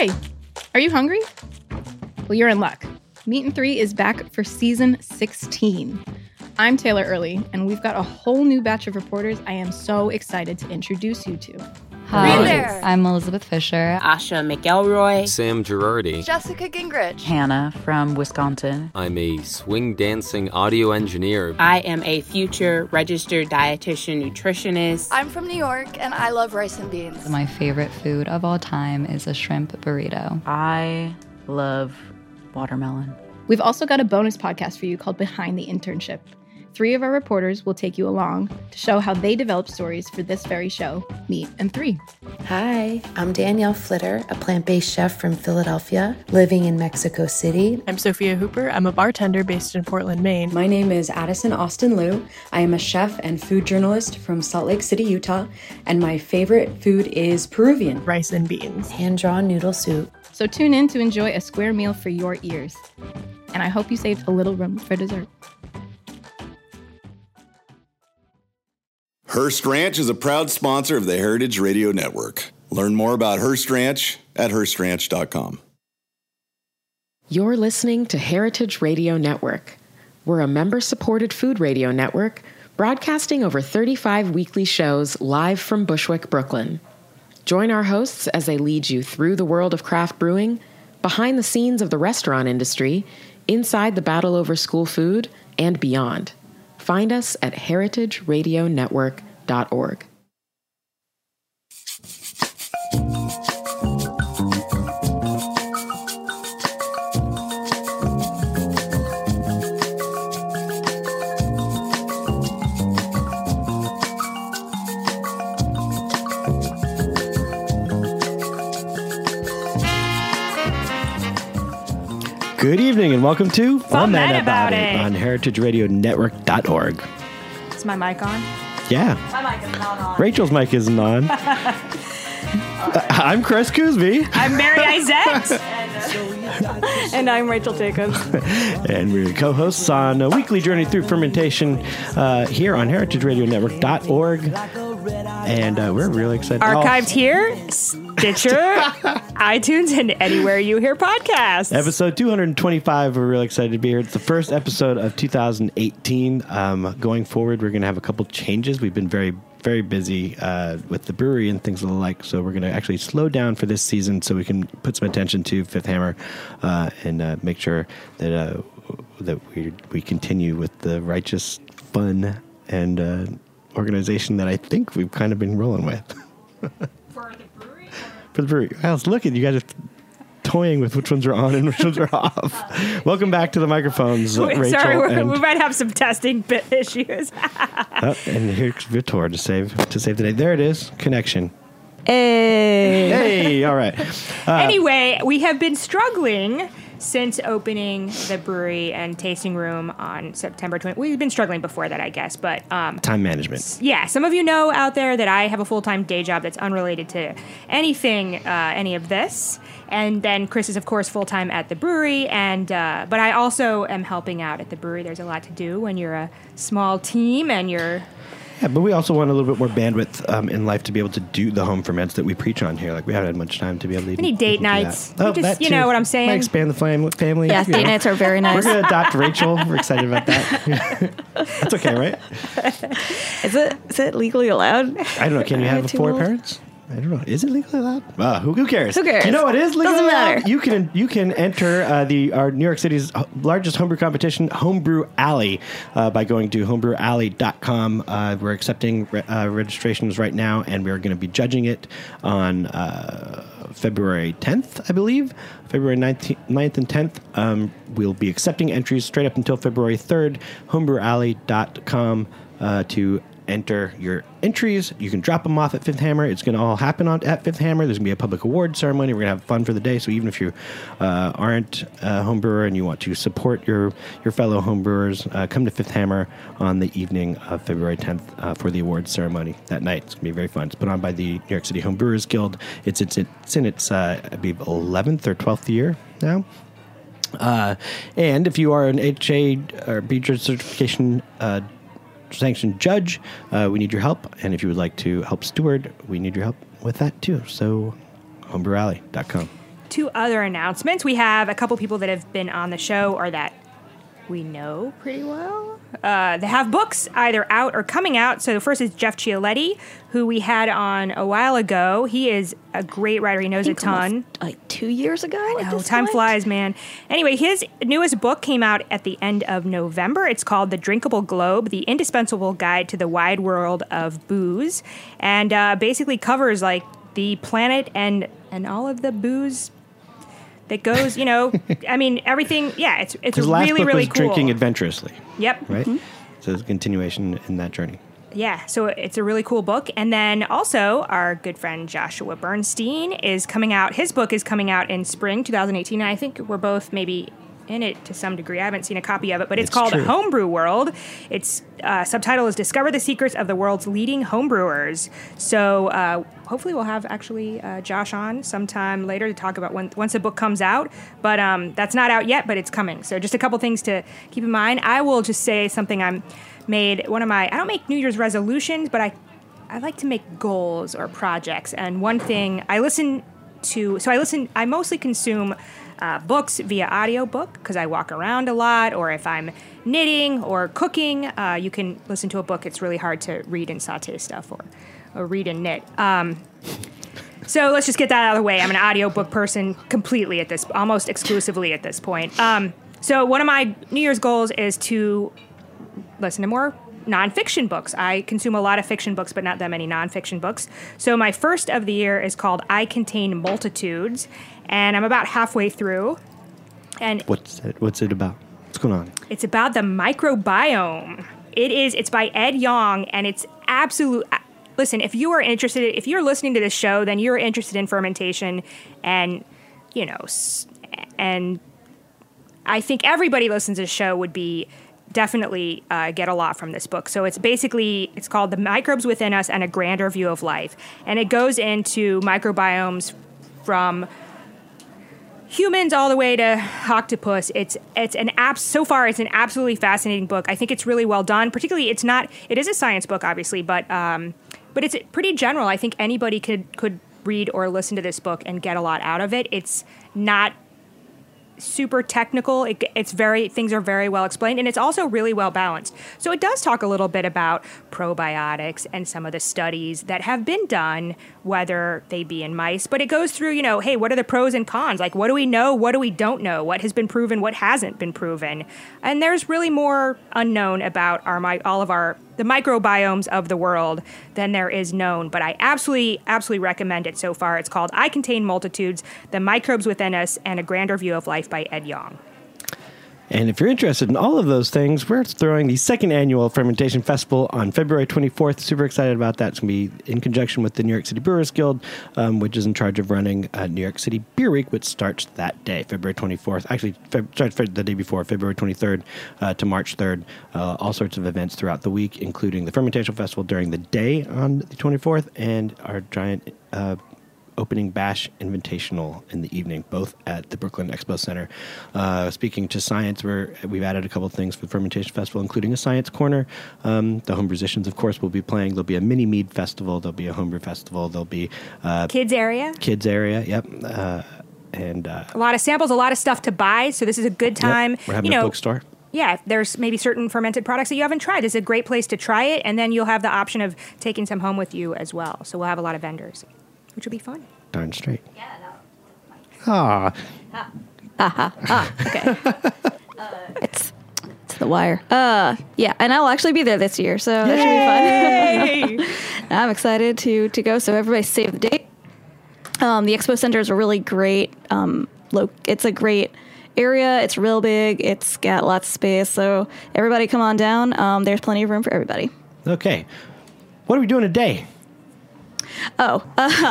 Hey, are you hungry? Well, you're in luck. Meat and Three is back for season 16. I'm Taylor Early, and we've got a whole new batch of reporters I am so excited to introduce you to. Hi, there. I'm Elizabeth Fisher. Asha McElroy. Sam Girardi. Jessica Gingrich. Hannah from Wisconsin. I'm a swing dancing audio engineer. I am a future registered dietitian nutritionist. I'm from New York, and I love rice and beans. My favorite food of all time is a shrimp burrito. I love watermelon. We've also got a bonus podcast for you called Behind the Internship. 3 of our reporters will take you along to show how they developed stories for this very show, Meat and Three. Hi, I'm Danielle Flitter, a plant-based chef from Philadelphia, living in Mexico City. I'm Sophia Hooper. I'm a bartender based in Portland, Maine. My name is Addison Austin Liu. I am a chef and food journalist from Salt Lake City, Utah, and my favorite food is Peruvian. Rice and beans. Hand-drawn noodle soup. So tune in to enjoy a square meal for your ears. And I hope you saved a little room for dessert. Hearst Ranch is a proud sponsor of the Heritage Radio Network. Learn more about Hearst Ranch at HearstRanch.com. You're listening to Heritage Radio Network. We're a member-supported food radio network broadcasting over 35 weekly shows live from Bushwick, Brooklyn. Join our hosts as they lead you through the world of craft brewing, behind the scenes of the restaurant industry, inside the battle over school food, and beyond. Find us at heritageradionetwork.org. Good evening and welcome to Fun Men About It on heritageradionetwork.org. Is my mic on? Yeah. My mic is not on. Rachel's mic isn't on. I'm Chris Cousby. I'm Mary Isette. And I'm Rachel Jacobs. And we're co-hosts on a weekly journey through fermentation here on heritageradionetwork.org. And we're really excited. Archived here, Stitcher, iTunes, and anywhere you hear podcasts. Episode 225. We're really excited to be here. It's the first episode of 2018. Going forward, we're going to have a couple changes. We've been very busy with the brewery and things of the like, so we're going to actually slow down for this season so we can put some attention to Fifth Hammer and make sure that we continue with the righteous fun and organization that I think we've kind of been rolling with. For the brewery? For the brewery. I was looking, you guys are toying with which ones are on and which ones are off. Welcome back to the microphones, Rachel. Sorry, we might have some testing issues. And here's Vitor to save the day. There it is. Connection. Hey, all right. Anyway, we have been struggling since opening the brewery and tasting room on September 20th. We've been struggling before that, I guess, but time management. Yeah, some of you know out there that I have a full-time day job that's unrelated to anything, any of this. And then Chris is, of course, full-time at the brewery, and but I also am helping out at the brewery. There's a lot to do when you're a small team and you're... Yeah, but we also want a little bit more bandwidth in life to be able to do the home ferments that we preach on here. Like, we haven't had much time to be able to... We need date nights. Oh, just, you know what I'm saying? Might expand the family. Yes, date nights are very nice. We're going to adopt Rachel. We're excited about that. That's okay, right? Is it legally allowed? I don't know. Can you have 4 parents? I don't know. Is it legally allowed? Who cares? Who cares? You know what is legally Doesn't allowed? matter. You can enter our New York City's largest homebrew competition, Homebrew Alley, by going to homebrewalley.com. We're accepting registrations right now, and we're going to be judging it on February 10th, I believe. February 9th and 10th. We'll be accepting entries straight up until February 3rd. Homebrewalley.com to enter your entries. You can drop them off at Fifth Hammer. It's going to all happen at Fifth Hammer. There's going to be a public award ceremony. We're going to have fun for the day. So even if you aren't a home brewer and you want to support your fellow home brewers, come to Fifth Hammer on the evening of February 10th for the award ceremony that night. It's going to be very fun. It's put on by the New York City Home Brewers Guild. It's in its I believe 11th or 12th year now. And if you are an HA or BJRS certification sanctioned judge, we need your help. And if you would like to help steward, we need your help with that too. So homebrewalley.com. 2 other announcements. We have a couple people that have been on the show or that we know pretty well. They have books either out or coming out. So the first is Jeff Chioletti, who we had on a while ago. He is a great writer. He knows a ton. Like 2 years ago? Time flies, man. Anyway, his newest book came out at the end of November. It's called The Drinkable Globe, The Indispensable Guide to the Wide World of Booze. And basically covers like the planet and all of the booze that goes, I mean, everything. Yeah, it's His last really, book really was cool. Drinking Adventurously. Yep. Right? So it's a continuation in that journey. Yeah, so it's a really cool book. And then also our good friend Joshua Bernstein is coming out. His book is coming out in spring 2018. And I think we're both maybe in it to some degree. I haven't seen a copy of it, but it's called true. Homebrew World. Its subtitle is Discover the Secrets of the World's Leading Homebrewers. So hopefully we'll have actually Josh on sometime later to talk about once the book comes out. But that's not out yet, but it's coming. So just a couple things to keep in mind. I will just say something I don't make New Year's resolutions, but I like to make goals or projects. And one thing I mostly consume books via audiobook because I walk around a lot, or if I'm knitting or cooking, you can listen to a book. It's really hard to read and saute stuff or read and knit. So let's just get that out of the way. I'm an audiobook person completely almost exclusively at this point. So one of my New Year's goals is to listen to more nonfiction books. I consume a lot of fiction books, but not that many nonfiction books. So my first of the year is called I Contain Multitudes, and I'm about halfway through. And What's it about? What's going on? It's about the microbiome. It's by Ed Yong, and it's absolute. Listen, if you're listening to this show, then you're interested in fermentation, and and I think everybody listens to the show would be definitely get a lot from this book. So it's called The Microbes Within Us and a Grander View of Life. And it goes into microbiomes from humans all the way to octopus. So far it's an absolutely fascinating book. I think it's really well done. Particularly it is a science book, obviously, but it's pretty general. I think anybody could read or listen to this book and get a lot out of it. It's not super technical. Things are very well explained, and it's also really well balanced. So it does talk a little bit about probiotics and some of the studies that have been done, whether they be in mice, but it goes through, hey, what are the pros and cons? Like, what do we know? What do we don't know? What has been proven? What hasn't been proven? And there's really more unknown about the microbiomes of the world than there is known, but I absolutely, absolutely recommend it so far. It's called I Contain Multitudes, The Microbes Within Us, and a Grander View of Life by Ed Yong. And if you're interested in all of those things, we're throwing the second annual Fermentation Festival on February 24th. Super excited about that. It's going to be in conjunction with the New York City Brewers Guild, which is in charge of running New York City Beer Week, which starts that day, February 24th. Actually, starts the day before, February 23rd to March 3rd. All sorts of events throughout the week, including the Fermentation Festival during the day on the 24th and our giant opening bash invitational in the evening, both at the Brooklyn Expo Center. Speaking to science, we've added a couple of things for the Fermentation Festival, including a science corner. The home musicians, of course, will be playing. There'll be a mini mead festival. There'll be a homebrew festival. There'll be Kids area. Yep. And a lot of samples, a lot of stuff to buy. So this is a good time. Yep. We're having a bookstore. Yeah, there's maybe certain fermented products that you haven't tried. This is a great place to try it, and then you'll have the option of taking some home with you as well. So we'll have a lot of vendors, which will be fun. Darn straight. Yeah, no. Okay. It's The Wire. Yeah, and I'll actually be there this year, so that should be fun. I'm excited to go. So everybody save the date. The Expo Center is a really great. It's a great area. It's real big. It's got lots of space. So everybody, come on down. There's plenty of room for everybody. Okay, what are we doing today? So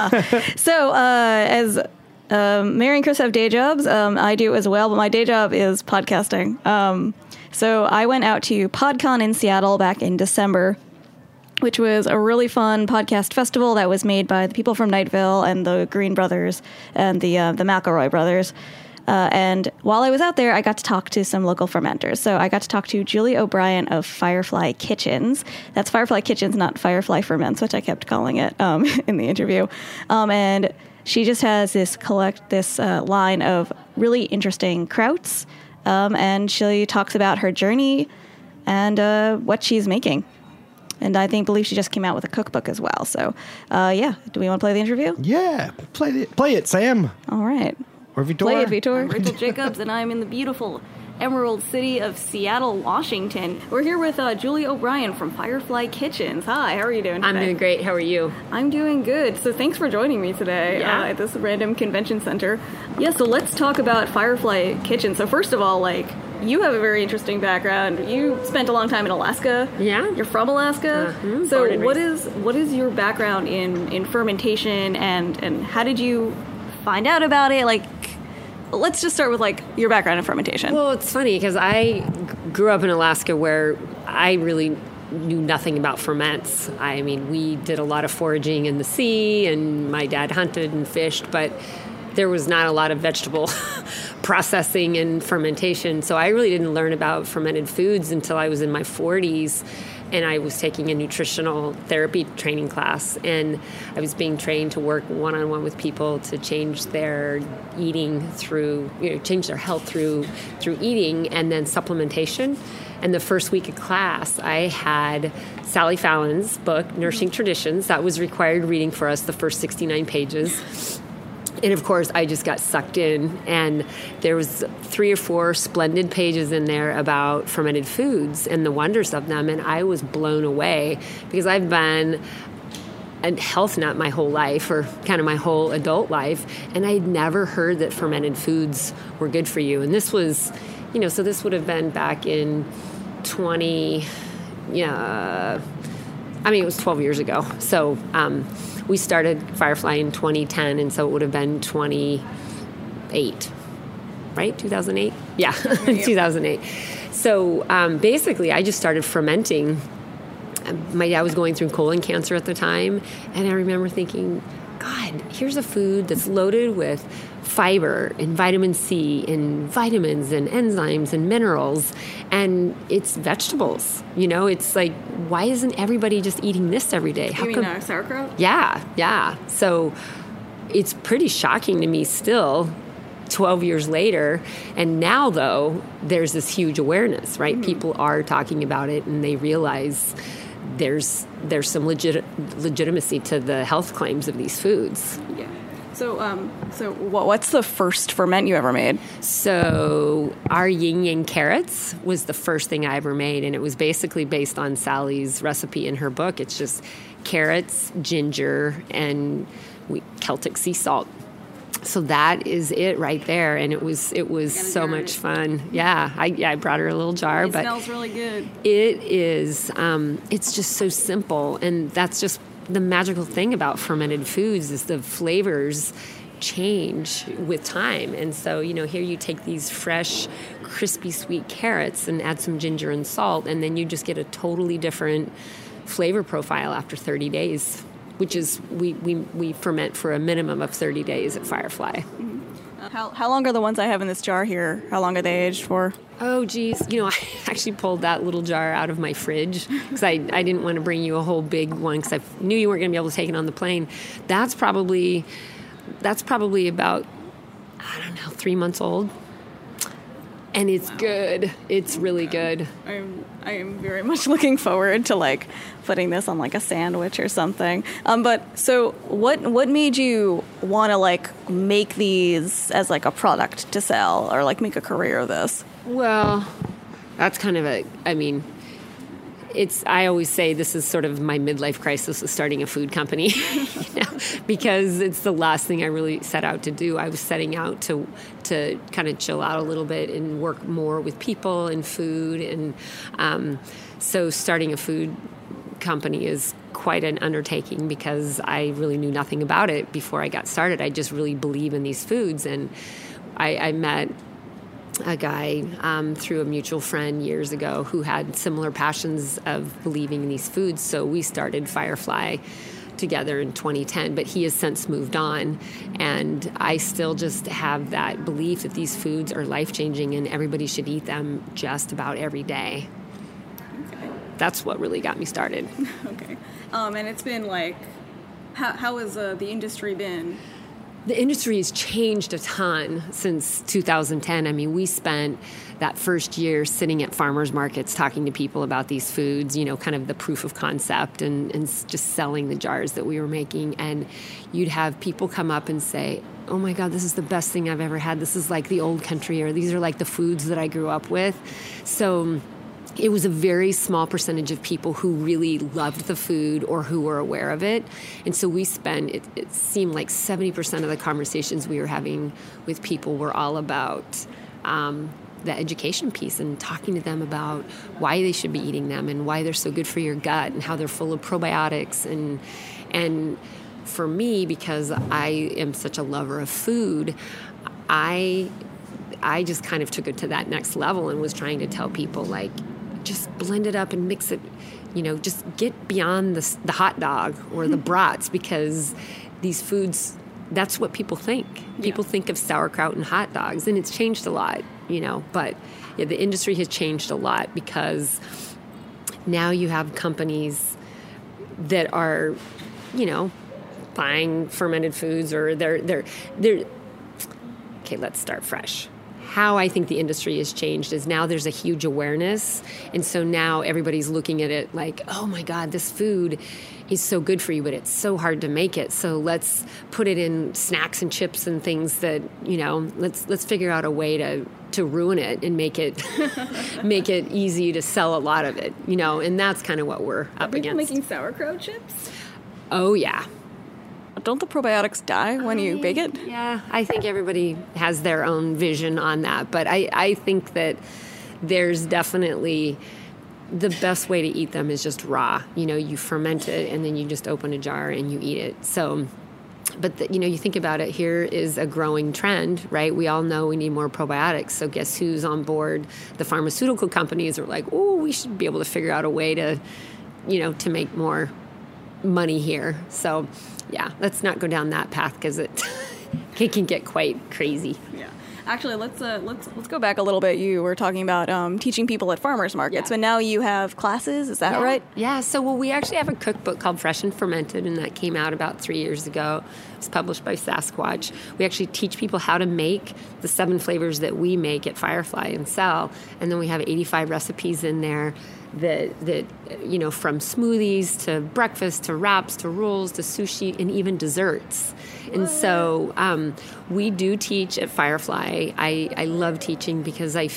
as Mary and Chris have day jobs, I do as well, but my day job is podcasting. So I went out to PodCon in Seattle back in December, which was a really fun podcast festival that was made by the people from Nightville and the Green Brothers and the McElroy brothers. And while I was out there, I got to talk to some local fermenters. So I got to talk to Julie O'Brien of Firefly Kitchens. That's Firefly Kitchens, not Firefly Ferments, which I kept calling it in the interview. And she just has this line of really interesting krauts. And she talks about her journey and what she's making. And I believe she just came out with a cookbook as well. So, do we want to play the interview? Yeah, play it, Sam. All right. Or Vitor. Play it, Vitor. I'm Rachel Jacobs, and I'm in the beautiful Emerald City of Seattle, Washington. We're here with Julie O'Brien from Firefly Kitchens. Hi, how are you doing today? I'm doing great. How are you? I'm doing good. So thanks for joining me today at this random convention center. Yeah, so let's talk about Firefly Kitchen. So first of all, you have a very interesting background. You spent a long time in Alaska. Yeah. You're from Alaska. So what is your background in fermentation and how did you find out about it? Let's just start with your background in fermentation. Well, it's funny because I grew up in Alaska where I really knew nothing about ferments. I mean, we did a lot of foraging in the sea and my dad hunted and fished, but there was not a lot of vegetable processing and fermentation. So I really didn't learn about fermented foods until I was in my 40s. And I was taking a nutritional therapy training class, and I was being trained to work one-on-one with people to change their eating through, change their health through eating and then supplementation. And the first week of class, I had Sally Fallon's book, Nourishing Traditions. That was required reading for us, the first 69 pages. And of course, I just got sucked in, and there was 3 or 4 splendid pages in there about fermented foods and the wonders of them, and I was blown away because I've been a health nut my whole life, or kind of my whole adult life, and I'd never heard that fermented foods were good for you. And this was, so this would have been back in it was 12 years ago. So, we started Firefly in 2010, and so it would have been 2008, right? 2008? Yeah, 2008. So basically, I just started fermenting. My dad was going through colon cancer at the time, and I remember thinking, God, here's a food that's loaded with fiber and vitamin C and vitamins and enzymes and minerals, and it's vegetables. It's like, why isn't everybody just eating this every day? You mean sauerkraut? Yeah. So it's pretty shocking to me still, 12 years later. And now, though, there's this huge awareness, right? Mm-hmm. People are talking about it, and they realize there's some legitimacy to the health claims of these foods. Yeah. So what's the first ferment you ever made? So our yin yang carrots was the first thing I ever made, and it was basically based on Sally's recipe in her book. It's just carrots, ginger, and Celtic sea salt. So that is it right there, and it was so much fun. Yeah, I brought her a little jar, but it smells really good. It is. It's just so simple, and that's just the magical thing about fermented foods is the flavors change with time. And so, here you take these fresh, crispy, sweet carrots and add some ginger and salt, and then you just get a totally different flavor profile after 30 days, which is, we ferment for a minimum of 30 days at Firefly. Mm-hmm. How long are the ones I have in this jar here? How long are they aged for? Oh, geez. I actually pulled that little jar out of my fridge because I didn't want to bring you a whole big one because I knew you weren't going to be able to take it on the plane. That's probably about, 3 months old. And it's good. It's really good. I am very much looking forward to putting this on a sandwich or something. But so what made you want to make these as a product to sell or make a career of this? Well, that's kind of I always say this is sort of my midlife crisis of starting a food company, because it's the last thing I really set out to do. I was setting out to kind of chill out a little bit and work more with people and food. And so starting a food company is quite an undertaking because I really knew nothing about it before I got started. I just really believe in these foods. And I met a guy through a mutual friend years ago who had similar passions of believing in these foods. So we started Firefly together in 2010, but he has since moved on. And I still just have that belief that these foods are life-changing and everybody should eat them just about every day. Okay. That's what really got me started. Okay. And it's been like, how has the industry been? The industry has changed a ton since 2010. I mean, we spent that first year sitting at farmers markets talking to people about these foods, you know, kind of the proof of concept and just selling the jars that we were making. And you'd have people come up and say, oh my God, this is the best thing I've ever had. This is like the old country, or these are like the foods that I grew up with. So it was a very small percentage of people who really loved the food or who were aware of it. And so we spent, it seemed like 70% of the conversations we were having with people were all about the education piece and talking to them about why they should be eating them and why they're so good for your gut and how they're full of probiotics. And for me, because I am such a lover of food, I just kind of took it to that next level and was trying to tell people, like, just blend it up and mix it, you know, just get beyond the hot dog or the brats, because these foods, that's what people think. People think of sauerkraut and hot dogs, and it's changed a lot, you know, but yeah, the industry has changed a lot because now you have companies that are, you know, buying fermented foods, or they're okay, let's start fresh. How I think the industry has changed is now there's a huge awareness. And so now everybody's looking at it like, oh my God, this food is so good for you, but it's so hard to make it. So let's put it in snacks and chips and things that, you know, let's figure out a way to ruin it and make it make it easy to sell a lot of it, you know, and that's kind of what we're up against. Making sauerkraut chips? Oh yeah. Don't the probiotics die when you bake it? Yeah, I think everybody has their own vision on that. But I think that there's definitely the best way to eat them is just raw. You know, you ferment it and then you just open a jar and you eat it. So, but you know, you think about it, here is a growing trend, right? We all know we need more probiotics. So guess who's on board? The pharmaceutical companies are like, oh, we should be able to figure out a way to, you know, to make more money here. So yeah, let's not go down that path because it can get quite crazy. Yeah, actually, let's go back a little bit. You were talking about teaching people at farmers markets, but now you have classes. Is that right? Yeah. So we actually have a cookbook called Fresh and Fermented, and that came out about 3 years ago. It's published by Sasquatch. We actually teach people how to make the 7 flavors that we make at Firefly and sell, and then we have 85 recipes in there. That you know, from smoothies to breakfast to wraps to rolls to sushi and even desserts. And so we do teach at Firefly. I love teaching because I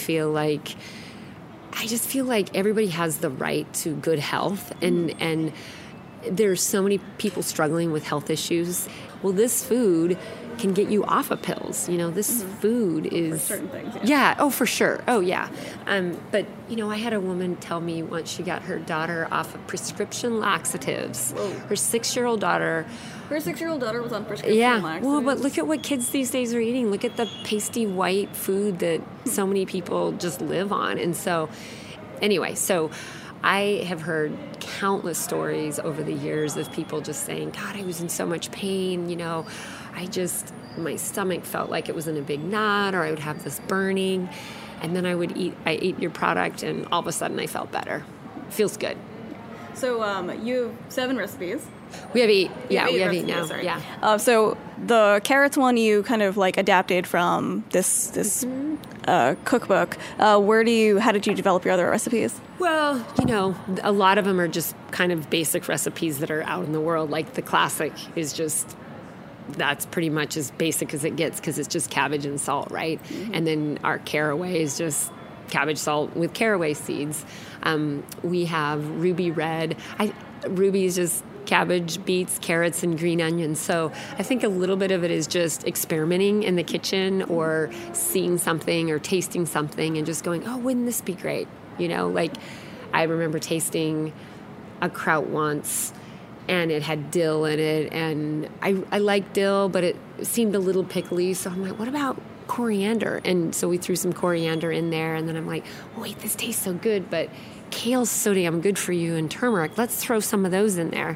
just feel like everybody has the right to good health, and there's so many people struggling with health issues. Well, this food can get you off of pills. You know, this food is... For certain things, yeah. Oh, for sure. Oh, yeah. But, you know, I had a woman tell me once she got her daughter off of prescription laxatives. Whoa. Her 6-year-old daughter... Her 6-year-old daughter was on prescription laxatives? Well, but look at what kids these days are eating. Look at the pasty white food that so many people just live on. And so, anyway, so... I have heard countless stories over the years of people just saying, God, I was in so much pain, you know, my stomach felt like it was in a big knot, or I would have this burning, and then I ate your product, and all of a sudden I felt better. It feels good. So you have 7 recipes. We have 8. Yeah, we have recipes, 8 now. sorry. Yeah. So the carrots one you kind of like adapted from this cookbook. How did you develop your other recipes? Well, you know, a lot of them are just kind of basic recipes that are out in the world. Like the classic is just, that's pretty much as basic as it gets because it's just cabbage and salt, right? Mm-hmm. And then our caraway is just cabbage salt with caraway seeds. We have ruby red. Ruby is just cabbage, beets, carrots, and green onions. So I think a little bit of it is just experimenting in the kitchen or seeing something or tasting something and just going, oh, wouldn't this be great? You know, like I remember tasting a kraut once and it had dill in it, and I like dill, but it seemed a little pickly. So I'm like, what about coriander? And so we threw some coriander in there, and then I'm like, oh, wait, this tastes so good, but kale's so damn good for you, and turmeric. Let's throw some of those in there.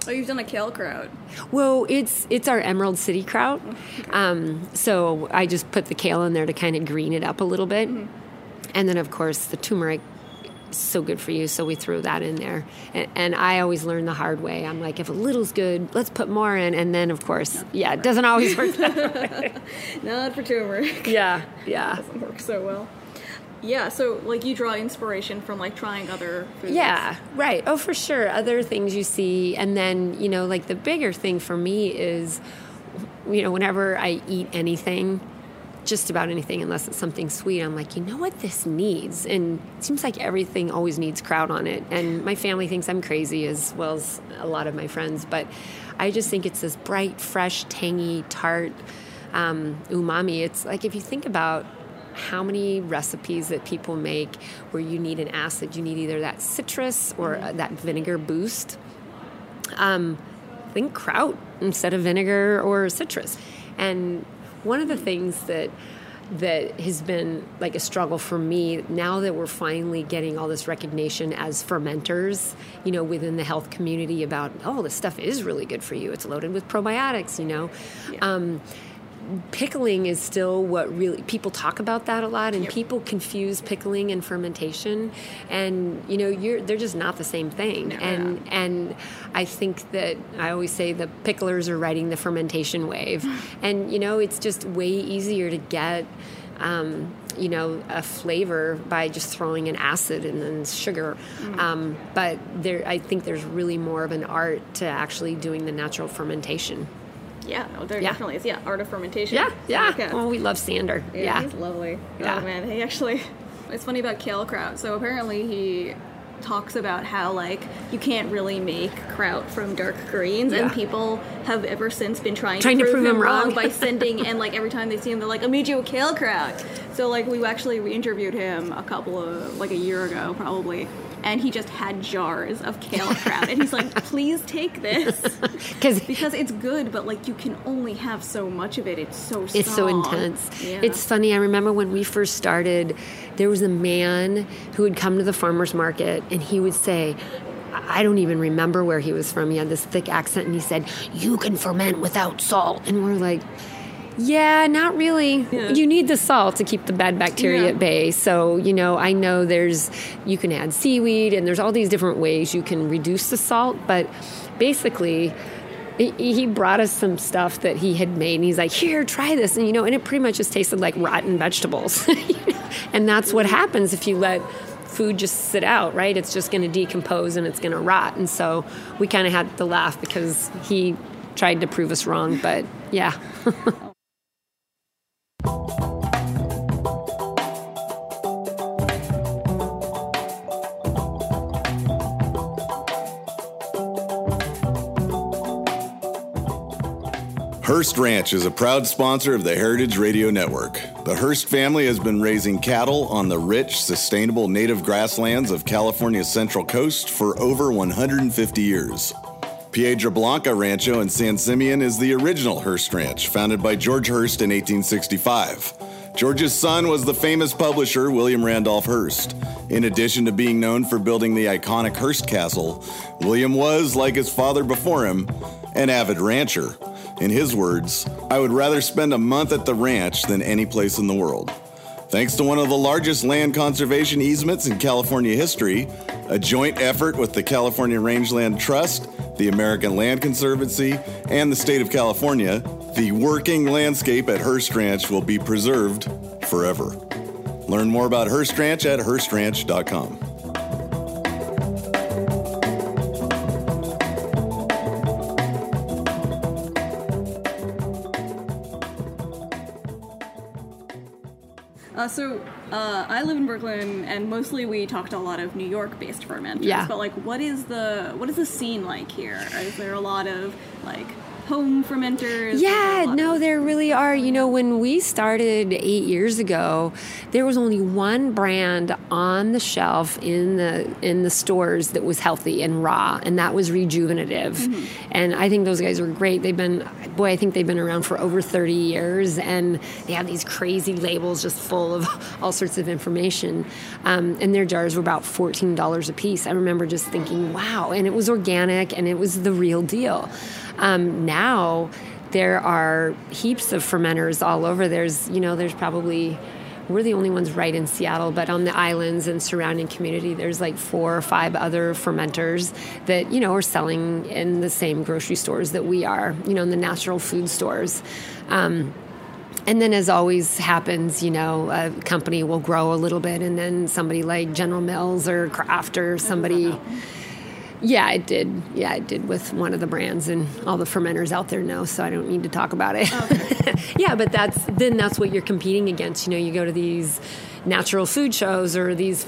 Oh, you've done a kale kraut. Well, it's our Emerald City kraut. So I just put the kale in there to kind of green it up a little bit. And then, of course, the turmeric is so good for you, so we threw that in there. And I always learn the hard way. I'm like, if a little's good, let's put more in. And then, of course, it doesn't always work that way. Not for turmeric. Yeah. Doesn't work so well. Yeah, so, like, you draw inspiration from, like, trying other foods. Yeah, right. Oh, for sure. Other things you see. And then, like, the bigger thing for me is, whenever I eat anything, just about anything, unless it's something sweet, I'm like, you know what this needs? And it seems like everything always needs kraut on it. And my family thinks I'm crazy, as well as a lot of my friends. But I just think it's this bright, fresh, tangy, tart umami. It's like, if you think about how many recipes that people make where you need an acid, you need either that citrus or that vinegar boost. Think kraut instead of vinegar or citrus. And one of the things that has been like a struggle for me now that we're finally getting all this recognition as fermenters, within the health community about, this stuff is really good for you. It's loaded with probiotics, Yeah. Pickling is still what really people talk about that a lot, and people confuse pickling and fermentation, and they're just not the same thing. No, and I think that I always say the picklers are riding the fermentation wave, and it's just way easier to get a flavor by just throwing an acid and then sugar. But I think there's really more of an art to actually doing the natural fermentation. Yeah, there definitely is. Yeah, art of fermentation. Yeah. Oh, we love Sander. Yeah. He's lovely. Yeah. Oh, man. It's funny about kale kraut. So apparently he talks about how, like, you can't really make kraut from dark greens, and people have ever since been trying to prove him wrong by sending, and, like, every time they see him, they're like, I made you a kale kraut. So, like, we interviewed him a year ago, probably, and he just had jars of kale kraut, and he's like, please take this, because it's good, but, like, you can only have so much of it. It's so strong. It's so intense. Yeah. It's funny, I remember when we first started, there was a man who would come to the farmer's market, and he would say, I don't even remember where he was from. He had this thick accent, and he said, you can ferment without salt. And we're like, yeah, not really. Yeah. You need the salt to keep the bad bacteria at bay. So, I know you can add seaweed, and there's all these different ways you can reduce the salt. But basically, he brought us some stuff that he had made, and he's like, here, try this. And, and it pretty much just tasted like rotten vegetables. And that's what happens if you let food just sit out, right? It's just going to decompose and it's going to rot. And so we kind of had to laugh because he tried to prove us wrong, but yeah. Hearst Ranch is a proud sponsor of the Heritage Radio Network. The Hearst family has been raising cattle on the rich, sustainable native grasslands of California's Central Coast for over 150 years. Piedra Blanca Rancho in San Simeon is the original Hearst Ranch, founded by George Hearst in 1865. George's son was the famous publisher William Randolph Hearst. In addition to being known for building the iconic Hearst Castle, William was, like his father before him, an avid rancher. In his words, I would rather spend a month at the ranch than any place in the world. Thanks to one of the largest land conservation easements in California history, a joint effort with the California Rangeland Trust, the American Land Conservancy, and the state of California, the working landscape at Hearst Ranch will be preserved forever. Learn more about Hearst Ranch at HearstRanch.com. I live in Brooklyn, and mostly we talk to a lot of New York-based fermenters. Yeah. But, like, what is the scene like here? Is there a lot of, like, home fermenters? Yeah, no, there really are. You know, when we started 8 years ago, there was only one brand on the shelf in the stores that was healthy and raw, and that was Rejuvenative. Mm-hmm. And I think those guys were great. I think they've been around for over 30 years, and they have these crazy labels just full of all sorts of information. And their jars were about $14 a piece. I remember just thinking, wow, and it was organic, and it was the real deal. Now there are heaps of fermenters all over. There's probably, we're the only ones right in Seattle, but on the islands and surrounding community, there's like 4 or 5 other fermenters that, are selling in the same grocery stores that we are, in the natural food stores. And then, as always happens, a company will grow a little bit, and then somebody like General Mills or Kraft or somebody... Yeah, it did. Yeah, it did with one of the brands, and all the fermenters out there know, so I don't need to talk about it. Okay. Yeah, but that's what you're competing against. You go to these natural food shows or these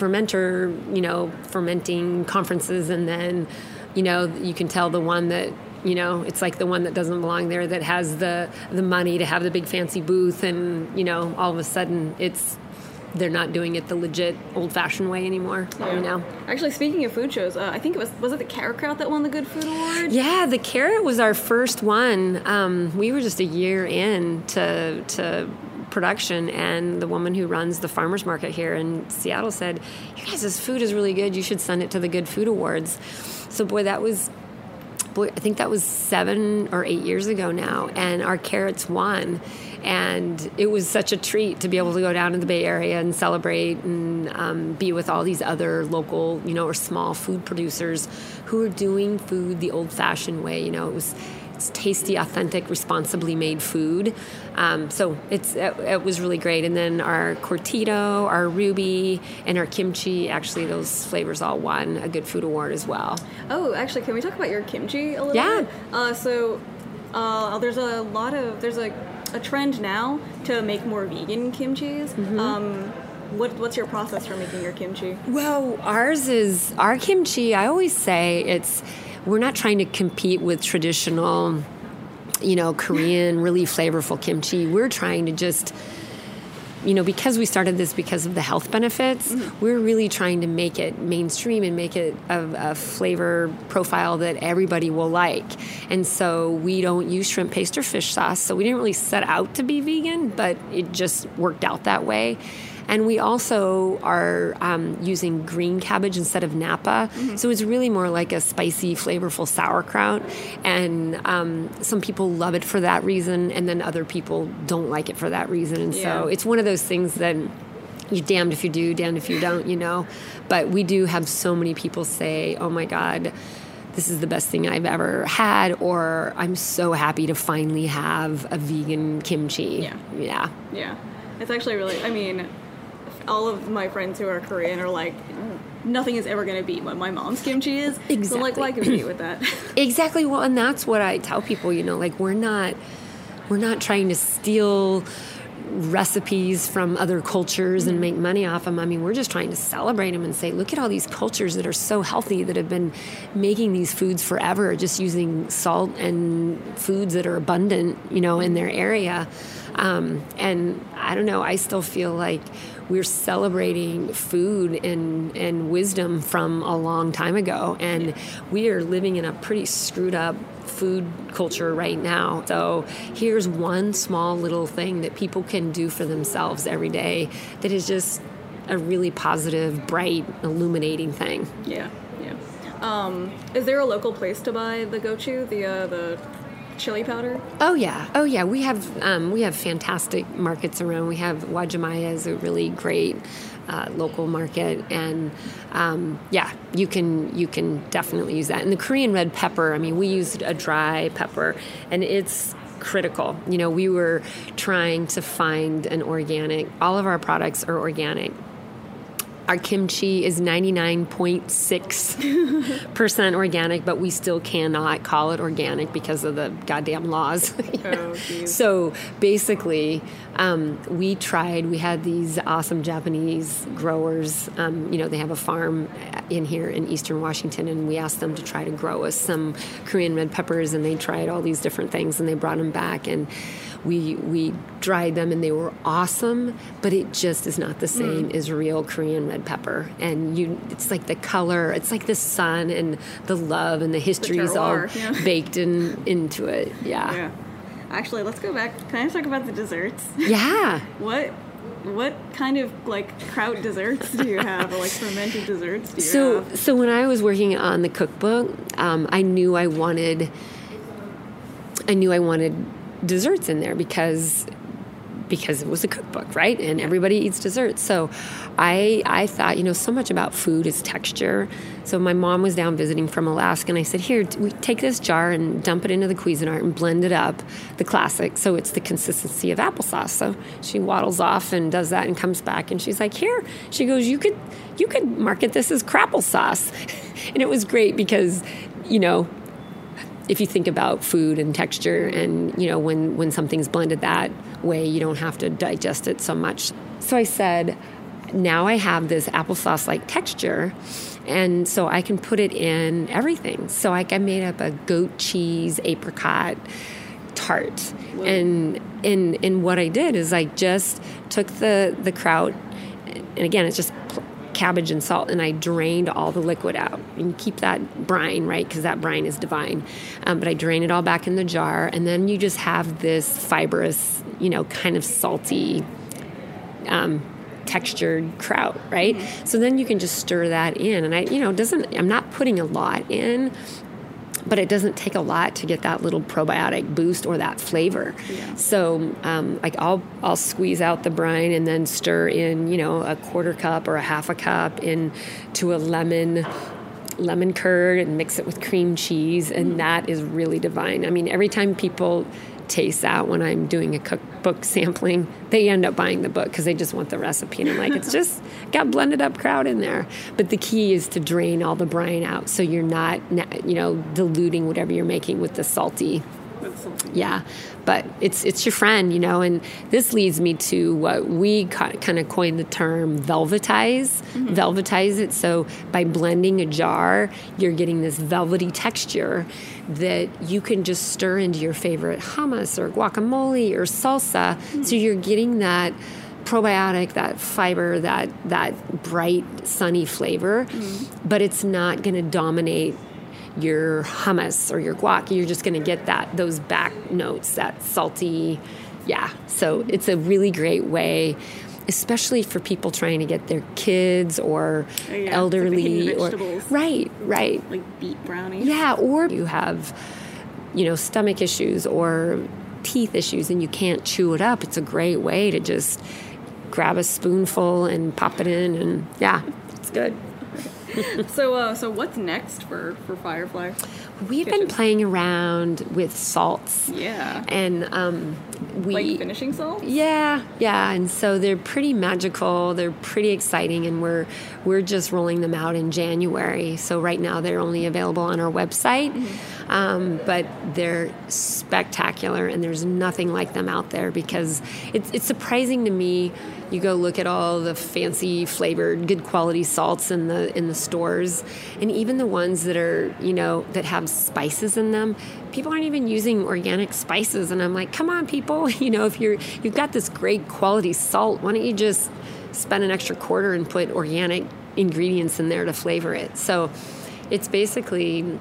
fermenting conferences, and then, you can tell the one that, it's like the one that doesn't belong there, that has the money to have the big fancy booth, and, all of a sudden they're not doing it the legit old-fashioned way anymore. Yeah. Actually, speaking of food shows, I think was it the Carrot Kraut that won the Good Food Award? Yeah, the Carrot was our first one. We were just a year in to production, and the woman who runs the farmers market here in Seattle said, "You guys, this food is really good. You should send it to the Good Food Awards." So, I think that was 7 or 8 years ago now, and our carrots won. And it was such a treat to be able to go down to the Bay Area and celebrate and be with all these other local, or small food producers who are doing food the old-fashioned way. It's tasty, authentic, responsibly made food. So it was really great. And then our Cortito, our Ruby, and our kimchi, actually those flavors all won a Good Food Award as well. Oh, actually, can we talk about your kimchi a little bit? There's a trend now to make more vegan kimchis. Mm-hmm. What's your process for making your kimchi? Well, our kimchi, I always say we're not trying to compete with traditional, Korean, really flavorful kimchi. We're trying to just, because we started this because of the health benefits, we're really trying to make it mainstream and make it a flavor profile that everybody will like. And so we don't use shrimp paste or fish sauce. So we didn't really set out to be vegan, but it just worked out that way. And we also are using green cabbage instead of Napa. Mm-hmm. So it's really more like a spicy, flavorful sauerkraut. And some people love it for that reason, and then other people don't like it for that reason. And so it's one of those things that you're damned if you do, damned if you don't, But we do have so many people say, oh, my God, this is the best thing I've ever had, or I'm so happy to finally have a vegan kimchi. Yeah. It's actually really, all of my friends who are Korean are like, nothing is ever going to beat what my mom's kimchi is. Exactly. So, why compete with that? Exactly. Well, and that's what I tell people, we're not trying to steal recipes from other cultures and make money off them. We're just trying to celebrate them and say, look at all these cultures that are so healthy, that have been making these foods forever, just using salt and foods that are abundant, in their area. And I don't know, I still feel like we're celebrating food and wisdom from a long time ago. And we are living in a pretty screwed up food culture right now. So here's one small little thing that people can do for themselves every day that is just a really positive, bright, illuminating thing. Yeah. Is there a local place to buy the gochu, the chili powder? Oh yeah. We have fantastic markets around. We have Wajimaya is a really great local market, and you can definitely use that. And the Korean red pepper, we used a dry pepper, and it's critical. We were trying to find an organic. All of our products are organic. Our kimchi is 99.6% organic, but we still cannot call it organic because of the goddamn laws. So basically, we had these awesome Japanese growers. They have a farm in here in Eastern Washington, and we asked them to try to grow us some Korean red peppers, and they tried all these different things, and they brought them back, and we dried them, and they were awesome, but it just is not the same as real Korean red pepper. And it's like the color, it's like the sun and the love and the history is all baked into it. Yeah. Actually, let's go back. Can I talk about the desserts? Yeah. What kind of kraut desserts do you have, or fermented desserts do you have? So when I was working on the cookbook, I knew I wanted desserts in there because it was a cookbook, right? And everybody eats desserts. So I thought, so much about food is texture. So my mom was down visiting from Alaska, and I said, here, we take this jar and dump it into the Cuisinart and blend it up, the classic, so it's the consistency of applesauce. So she waddles off and does that and comes back, and she's like, here. She goes, you could market this as crapple sauce. And it was great because, if you think about food and texture and, when something's blended that way, you don't have to digest it so much. So I said, now I have this applesauce-like texture, and so I can put it in everything. So I made up a goat cheese apricot tart. Whoa. And what I did is I just took the kraut, and again, it's just cabbage and salt, and I drained all the liquid out. And you keep that brine, right? Because that brine is divine. But I drain it all back in the jar, and then you just have this fibrous, kind of salty, textured kraut, right? Mm-hmm. So then you can just stir that in, and I'm not putting a lot in, but it doesn't take a lot to get that little probiotic boost or that flavor. Yeah. So, I'll squeeze out the brine and then stir in, a quarter cup or a half a cup into a lemon curd and mix it with cream cheese, and that is really divine. I mean, every time people taste that when I'm doing a cookbook sampling, they end up buying the book because they just want the recipe. And I'm like, it's just got blended up kraut in there. But the key is to drain all the brine out so you're not, diluting whatever you're making with the salty. Yeah, but it's your friend, and this leads me to what we kind of coined the term velvetize. Mm-hmm. Velvetize it. So by blending a jar, you're getting this velvety texture that you can just stir into your favorite hummus or guacamole or salsa. Mm-hmm. So you're getting that probiotic, that fiber, that bright, sunny flavor, but it's not going to dominate your hummus or your guac. You're just going to get those back notes, that salty, So it's a really great way, especially for people trying to get their kids or elderly or vegetables. Right. Like beet brownies. Yeah, or you have, stomach issues or teeth issues and you can't chew it up. It's a great way to just grab a spoonful and pop it in, and it's good. So what's next for Firefly? We've been playing around with salts. Yeah. And like finishing salts? Yeah. And so they're pretty magical. They're pretty exciting, and we're just rolling them out in January. So right now they're only available on our website. Mm-hmm. But they're spectacular, and there's nothing like them out there because it's surprising to me. You go look at all the fancy flavored, good quality salts in the stores, and even the ones that are, that have spices in them, people aren't even using organic spices. And I'm like, come on, people, if you've got this great quality salt, why don't you just spend an extra quarter and put organic ingredients in there to flavor it? So it's basically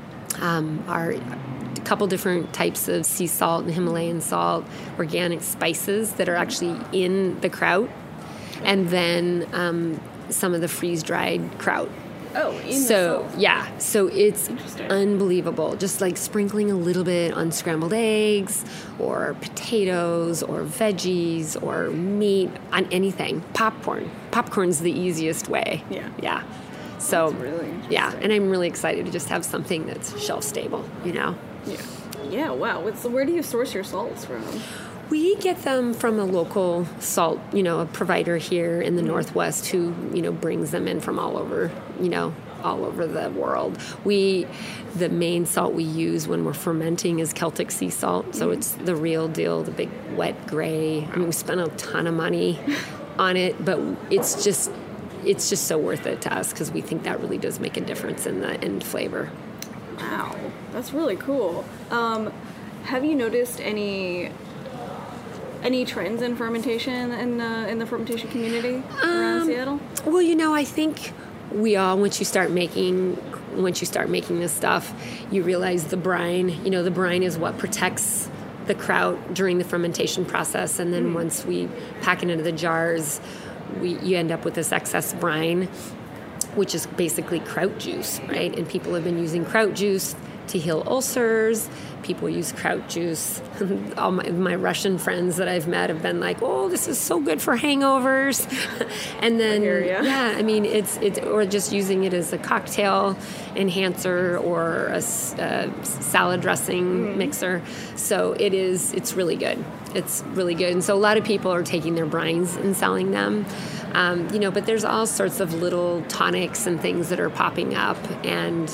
our couple different types of sea salt and Himalayan salt, organic spices that are actually in the kraut, and then some of the freeze-dried kraut. Oh, in the salt. Yeah, so it's unbelievable. Just like sprinkling a little bit on scrambled eggs or potatoes or veggies or meat on anything. Popcorn's the easiest way. Yeah. So, that's really and I'm really excited to just have something that's shelf stable, Yeah. Yeah, wow. So where do you source your salts from? We get them from a local salt, a provider here in the Northwest who, brings them in from all over, all over the world. The main salt we use when we're fermenting is Celtic sea salt. So it's the real deal, the big wet gray. I mean, we spent a ton of money on it, but it's just so worth it to us because we think that really does make a difference in the end flavor. Wow, that's really cool. Have you noticed any trends in fermentation in the fermentation community around Seattle? Well, I think we all once you start making this stuff, you realize the brine. The brine is what protects the kraut during the fermentation process, and then once we pack it into the jars, you end up with this excess brine, which is basically kraut juice, right? And people have been using kraut juice to heal ulcers. People use kraut juice. All my Russian friends that I've met have been like, "Oh, this is so good for hangovers." And then, yeah, I mean, it's or just using it as a cocktail enhancer or a salad dressing mixer. So it's really good. It's really good. And so a lot of people are taking their brines and selling them. But there's all sorts of little tonics and things that are popping up, and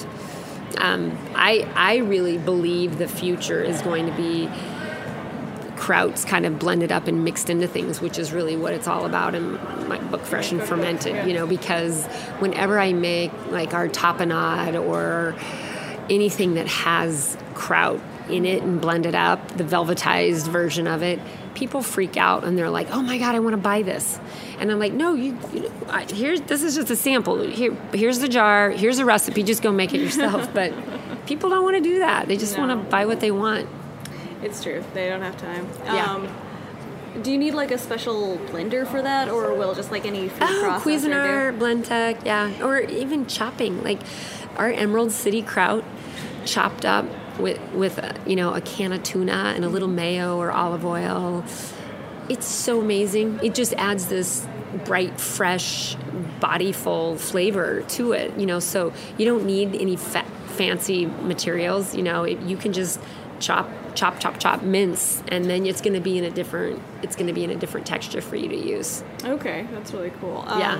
I really believe the future is going to be krauts kind of blended up and mixed into things, which is really what it's all about in my book, Fresh and Fermented, because whenever I make like our tapenade or anything that has kraut in it and blended up, the velvetized version of it, people freak out and they're like, "Oh my God, I want to buy this." And I'm like, "No, this is just a sample. Here's the jar. Here's a recipe. Just go make it yourself." But people don't want to do that. They just want to buy what they want. It's true. They don't have time. Yeah. Do you need like a special blender for that, or will just like any food processor Cuisinart, Blendtec, yeah, or even chopping. Like our Emerald City kraut, chopped up with a can of tuna and a little mayo or olive oil. It's so amazing. It just adds this bright, fresh, body-full flavor to it. So you don't need any fancy materials. You can just chop, mince, and then it's going to be in a different texture for you to use. Okay, that's really cool. Yeah.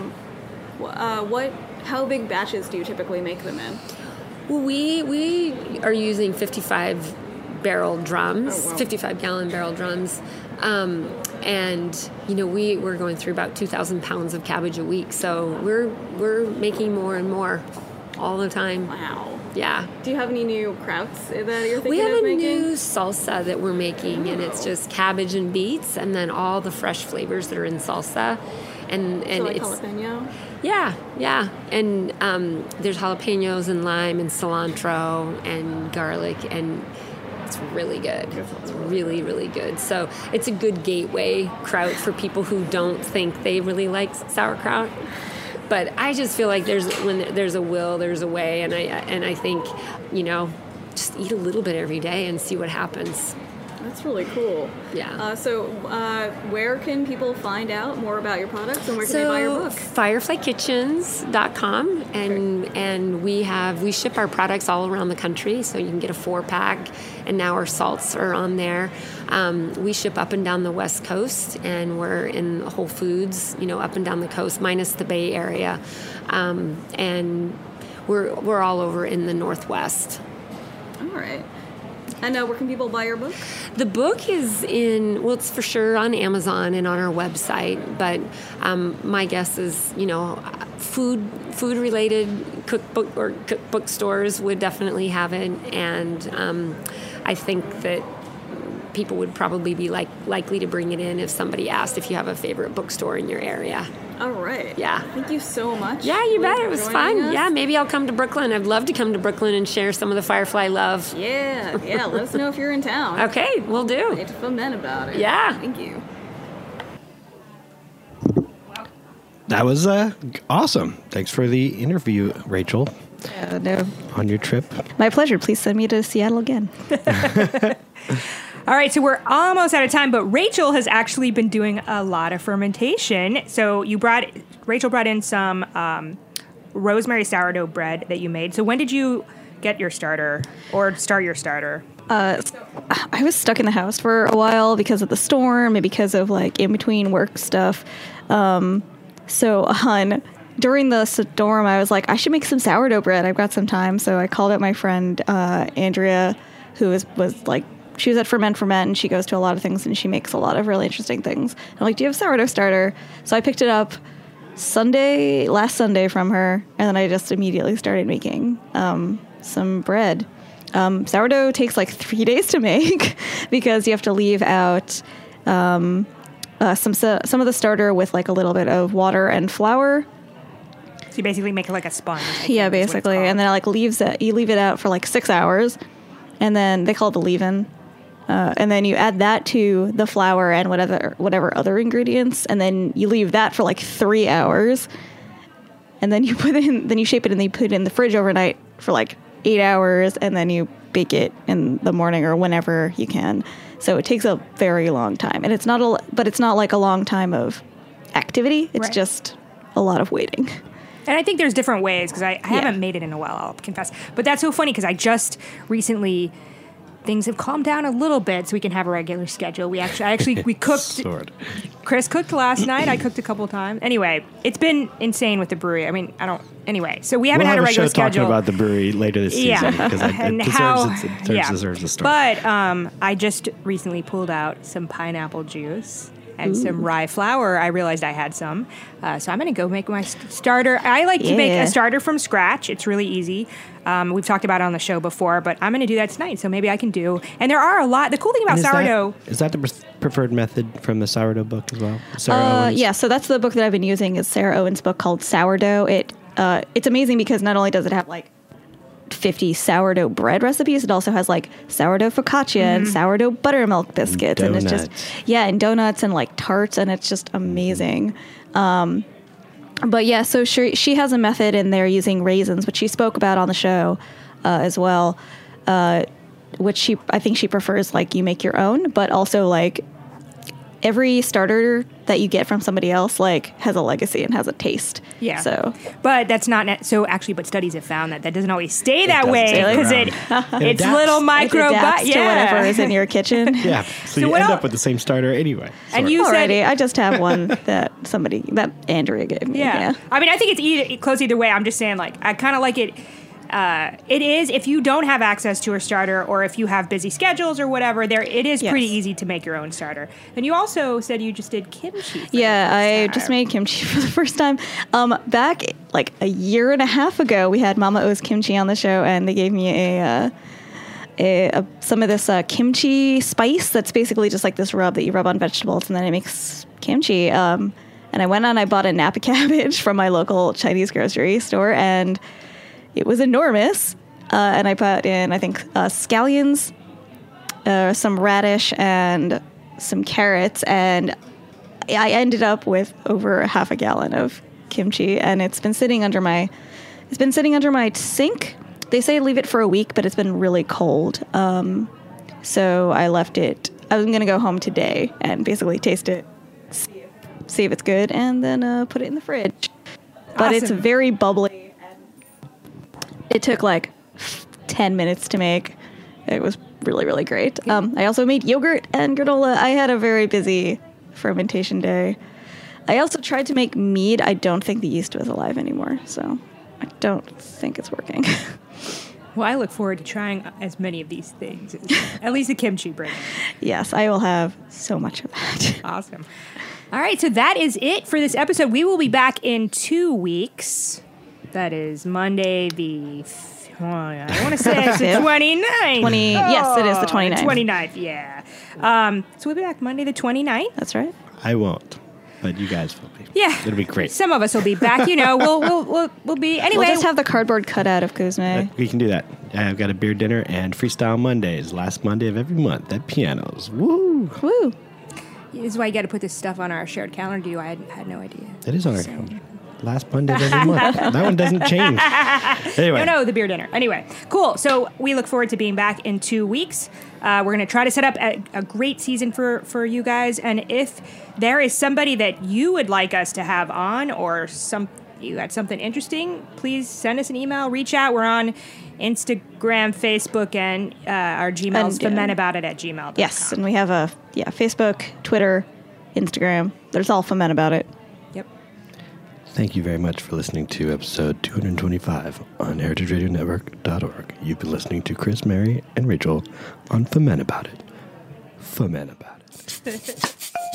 How big batches do you typically make them in? Well, we are using 55 barrel drums, 55-gallon barrel drums, and we're going through about 2,000 pounds of cabbage a week. So we're making more and more all the time. Wow. Yeah. Do you have any new krauts that you're thinking of making? We have a new salsa that we're making, and it's just cabbage and beets, and then all the fresh flavors that are in salsa, and so like it's jalapeno. Yeah, and there's jalapenos and lime and cilantro and garlic, and it's really good. It's really, really good. So it's a good gateway kraut for people who don't think they really like sauerkraut. But I just feel like when there's a will, there's a way, and I think, just eat a little bit every day and see what happens. That's really cool. Yeah. So where can people find out more about your products, and where can they buy your book? FireflyKitchens.com, and we ship our products all around the country, so you can get a 4-pack, and now our salts are on there. We ship up and down the West Coast, and we're in Whole Foods, up and down the coast, minus the Bay Area, and we're all over in the Northwest. All right. And where can people buy your book? The book is it's for sure on Amazon and on our website, but my guess is, food-related cookbook stores would definitely have it, and I think that people would probably be likely to bring it in if somebody asked if you have a favorite bookstore in your area. All right. Yeah. Thank you so much. Yeah, you bet. It was fun. Yeah, maybe I'll come to Brooklyn. I'd love to come to Brooklyn and share some of the Firefly love. Yeah. Let us know if you're in town. Okay, we'll do. I need to foment about it. Yeah. Thank you. That was awesome. Thanks for the interview, Rachel. No. On your trip. My pleasure. Please send me to Seattle again. All right, so we're almost out of time, but Rachel has actually been doing a lot of fermentation. So Rachel brought in some rosemary sourdough bread that you made. So when did you get your starter or start your starter? I was stuck in the house for a while because of the storm and because of like in between work stuff. During the storm, I was like, I should make some sourdough bread. I've got some time. So I called up my friend, Andrea, who was like, she was at Ferment, and she goes to a lot of things and she makes a lot of really interesting things. I'm like, do you have a sourdough starter? So I picked it up last Sunday from her. And then I just immediately started making, some bread. Sourdough takes like 3 days to make because you have to leave out, some of the starter with like a little bit of water and flour. So you basically make it like a sponge. Yeah, basically. And then it like you leave it out for like 6 hours, and then they call it the leave-in. And then you add that to the flour and whatever other ingredients, and then you leave that for like 3 hours. And then you shape it and then you put it in the fridge overnight for like 8 hours, and then you bake it in the morning or whenever you can. So it takes a very long time, and it's not like a long time of activity. It's just a lot of waiting. And I think there's different ways because I haven't made it in a while, I'll confess. But that's so funny because I just recently, things have calmed down a little bit so we can have a regular schedule. We cooked. Chris cooked last night. I cooked a couple of times. Anyway, it's been insane with the brewery. I mean, so we haven't had a regular schedule. We'll talking about the brewery later this season because it deserves a story. But I just recently pulled out some pineapple juice and some rye flour. I realized I had some. So I'm going to go make my starter. I like to make a starter from scratch. It's really easy. We've talked about it on the show before, but I'm going to do that tonight. So maybe I can do. And there are a lot. The cool thing about sourdough. Is that the preferred method from the sourdough book as well? Sarah Owens? Yeah, so that's the book that I've been using is Sarah Owens' book called Sourdough. It's amazing because not only does it have like 50 sourdough bread recipes, it also has like sourdough focaccia and sourdough buttermilk biscuits, and it's just and donuts and like tarts, and it's just amazing. But yeah, so she has a method in there using raisins, which she spoke about on the show as well, which I think she prefers like you make your own, but also like every starter that you get from somebody else like has a legacy and has a taste. Yeah. So, but that's not but studies have found that doesn't always stay that way because it's little micro. It adapts to whatever is in your kitchen. Yeah. So you end up with the same starter anyway. And you said I just have one that Andrea gave me. Yeah. I mean, I think it's close either way. I'm just saying, like, I kind of like it. It is, if you don't have access to a starter or if you have busy schedules or whatever, it is pretty easy to make your own starter. And you also said you just did kimchi. I just made kimchi for the first time. Back like a year and a half ago, we had Mama O's Kimchi on the show, and they gave me some of this kimchi spice that's basically just like this rub that you rub on vegetables, and then it makes kimchi. And I went and I bought a Napa cabbage from my local Chinese grocery store, and it was enormous, and I put in, I think, scallions, some radish, and some carrots, and I ended up with over half a gallon of kimchi, and it's been sitting under my sink. They say leave it for a week, but it's been really cold, so I left it. I was going to go home today and basically taste it, see if it's good, and then put it in the fridge. But It's very bubbly. It took like 10 minutes to make. It was really, really great. I also made yogurt and granola. I had a very busy fermentation day. I also tried to make mead. I don't think the yeast was alive anymore, so I don't think it's working. Well, I look forward to trying as many of these things, at least the kimchi bread. Yes, I will have so much of that. Awesome. All right, so that is it for this episode. We will be back in 2 weeks. That is Monday I want to say it's the 29th. Yes, it is the 29th. 29th, yeah. So we'll be back Monday the 29th. That's right. I won't, but you guys will be. Yeah. It'll be great. Some of us will be back, we'll be, anyway. We'll just have the cardboard cutout of Kuzme. We can do that. I've got a beer dinner and Freestyle Mondays, last Monday of every month at Pianos. Woo! Woo! This is why you got to put this stuff on our shared calendar. I had no idea. It is on our calendar. Last Monday of every month. That one doesn't change. Anyway. No, the beer dinner. Anyway, cool. So we look forward to being back in 2 weeks. We're going to try to set up a great season for you guys. And if there is somebody that you would like us to have on or you got something interesting, please send us an email, reach out. We're on Instagram, Facebook, and our Gmail's femenaboutit@gmail.com. Yes, and we have Facebook, Twitter, Instagram. There's all Femen About It. Yep. Thank you very much for listening to episode 225 on heritageradionetwork.org. You've been listening to Chris, Mary, and Rachel on Femen About It. Femen About It.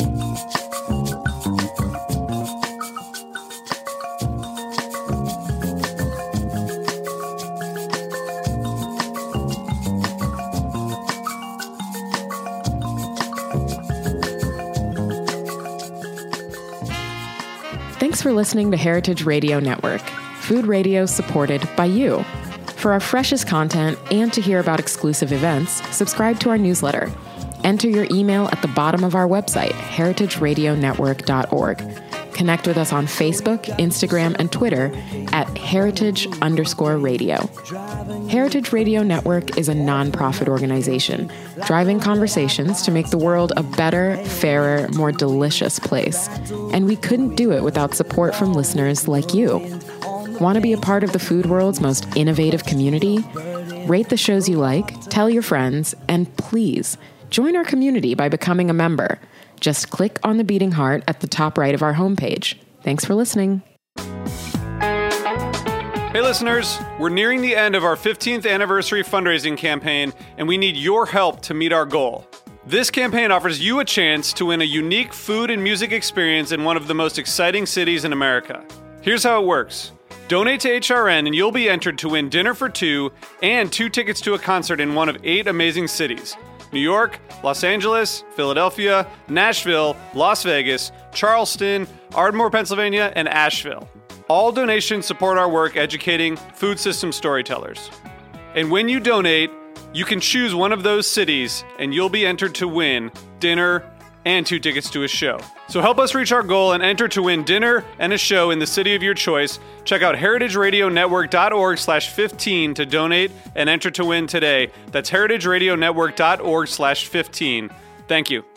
Thanks for listening to Heritage Radio Network, food radio supported by you. For our freshest content and to hear about exclusive events, subscribe to our newsletter. Enter your email at the bottom of our website, heritageradionetwork.org. Connect with us on Facebook, Instagram, and Twitter at heritage_radio. Heritage Radio Network is a nonprofit organization driving conversations to make the world a better, fairer, more delicious place. And we couldn't do it without support from listeners like you. Want to be a part of the food world's most innovative community? Rate the shows you like, tell your friends, and please join our community by becoming a member. Just click on the beating heart at the top right of our homepage. Thanks for listening. Hey listeners, we're nearing the end of our 15th anniversary fundraising campaign, and we need your help to meet our goal. This campaign offers you a chance to win a unique food and music experience in one of the most exciting cities in America. Here's how it works. Donate to HRN and you'll be entered to win dinner for two and 2 tickets to a concert in one of 8 amazing cities: New York, Los Angeles, Philadelphia, Nashville, Las Vegas, Charleston, Ardmore, Pennsylvania, and Asheville. All donations support our work educating food system storytellers. And when you donate, you can choose one of those cities and you'll be entered to win dinner and 2 tickets to a show. So help us reach our goal and enter to win dinner and a show in the city of your choice. Check out heritageradionetwork.org/15 to donate and enter to win today. That's heritageradionetwork.org/15. Thank you.